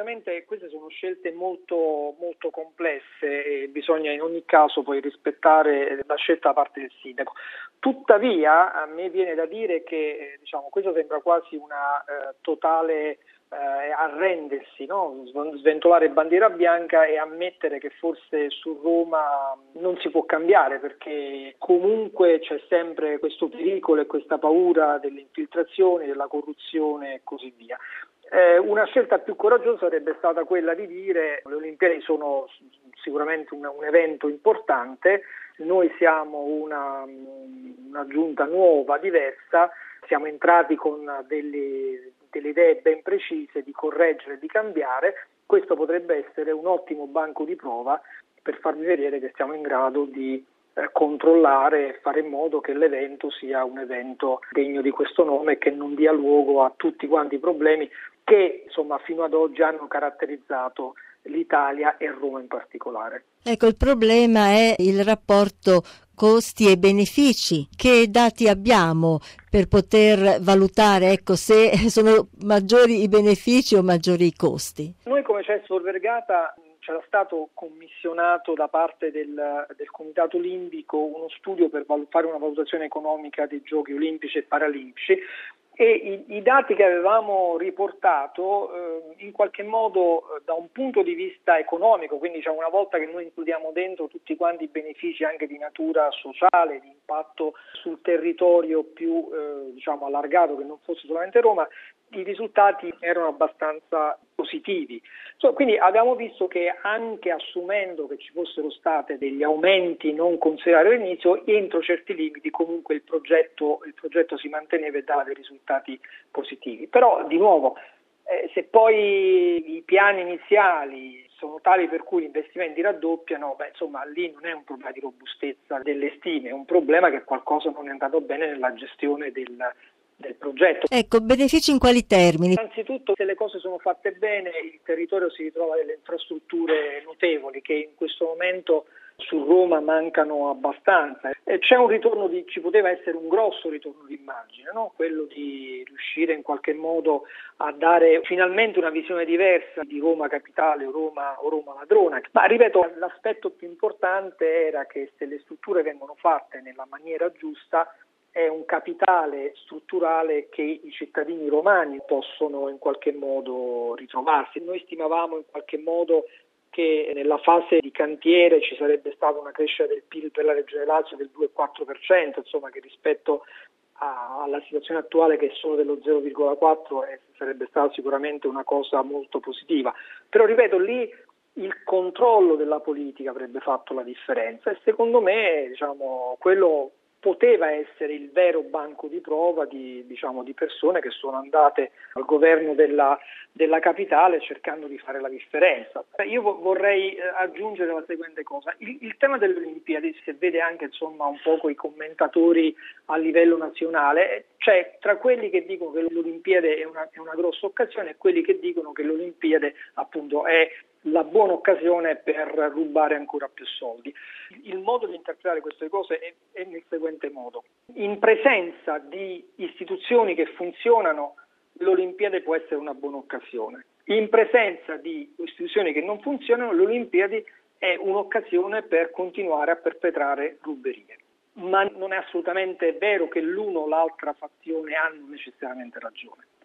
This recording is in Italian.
ovviamente queste sono scelte molto, molto complesse e bisogna in ogni caso poi rispettare la scelta da parte del sindaco. Tuttavia, a me viene da dire che questo sembra quasi una totale arrendersi, no? Sventolare bandiera bianca e ammettere che forse su Roma non si può cambiare, perché comunque c'è sempre questo pericolo e questa paura delle infiltrazioni, della corruzione e così via. Una scelta più coraggiosa sarebbe stata quella di dire: le Olimpiadi sono sicuramente un evento importante, noi siamo una giunta nuova, diversa, siamo entrati con delle idee ben precise di correggere e di cambiare. Questo potrebbe essere un ottimo banco di prova per farvi vedere che siamo in grado di controllare e fare in modo che l'evento sia un evento degno di questo nome e che non dia luogo a tutti quanti i problemi che fino ad oggi hanno caratterizzato l'Italia e Roma in particolare. Ecco, il problema è il rapporto costi e benefici. Che dati abbiamo per poter valutare se sono maggiori i benefici o maggiori i costi? Noi come CES Tor Vergata c'era stato commissionato da parte del Comitato Olimpico uno studio per fare una valutazione economica dei Giochi Olimpici e Paralimpici, e i dati che avevamo riportato in qualche modo da un punto di vista economico, quindi una volta che noi includiamo dentro tutti quanti i benefici anche di natura sociale, di impatto sul territorio più allargato, che non fosse solamente Roma, i risultati erano abbastanza positivi. Quindi abbiamo visto che anche assumendo che ci fossero state degli aumenti non considerati all'inizio, entro certi limiti comunque il progetto si manteneva e dava dei risultati positivi. Però di nuovo, se poi i piani iniziali sono tali per cui gli investimenti raddoppiano, lì non è un problema di robustezza delle stime, è un problema che qualcosa non è andato bene nella gestione del progetto. Ecco, benefici in quali termini? Innanzitutto, se le cose sono fatte bene, il territorio si ritrova delle infrastrutture notevoli che in questo momento su Roma mancano abbastanza. C'è un ritorno ci poteva essere un grosso ritorno di immagine, no? Quello di riuscire in qualche modo a dare finalmente una visione diversa di Roma capitale o Roma ladrona. Ma ripeto, l'aspetto più importante era che se le strutture vengono fatte nella maniera giusta, è un capitale strutturale che i cittadini romani possono in qualche modo ritrovarsi. Noi stimavamo in qualche modo che nella fase di cantiere ci sarebbe stata una crescita del PIL per la Regione Lazio del 2,4%, che rispetto alla situazione attuale, che è solo dello 0,4%, sarebbe stata sicuramente una cosa molto positiva. Però ripeto, lì il controllo della politica avrebbe fatto la differenza e secondo me quello poteva essere il vero banco di prova di persone che sono andate al governo della capitale cercando di fare la differenza. Io vorrei aggiungere la seguente cosa. Il tema delle Olimpiadi, se vede anche un poco i commentatori a livello nazionale, c'è tra quelli che dicono che l'Olimpiade è una grossa occasione e quelli che dicono che l'Olimpiade appunto è la buona occasione per rubare ancora più soldi. Il modo di interpretare queste cose è nel seguente modo. In presenza di istituzioni che funzionano, l'Olimpiade può essere una buona occasione. In presenza di istituzioni che non funzionano, l'Olimpiadi è un'occasione per continuare a perpetrare ruberie. Ma non è assolutamente vero che l'uno o l'altra fazione hanno necessariamente ragione.